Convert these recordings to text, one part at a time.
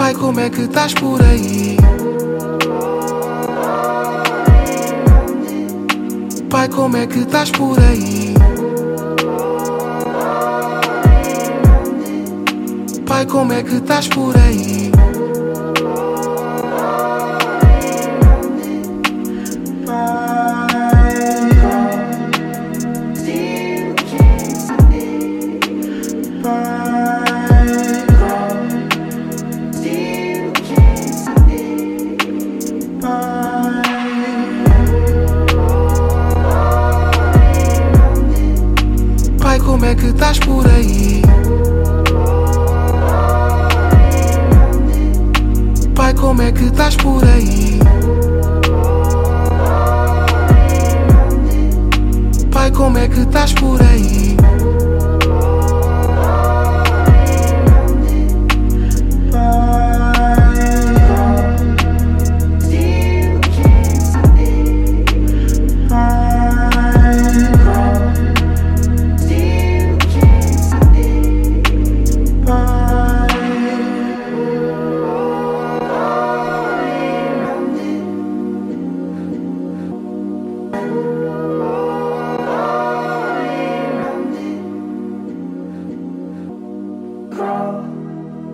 Pai, como é que estás por aí? Pai, como é que estás por aí? Pai, como é que estás por aí? Pai, como é que estás por aí? Pai, como é que estás por aí? Pai, como é que estás por aí?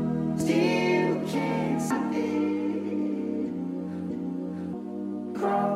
Still can't see.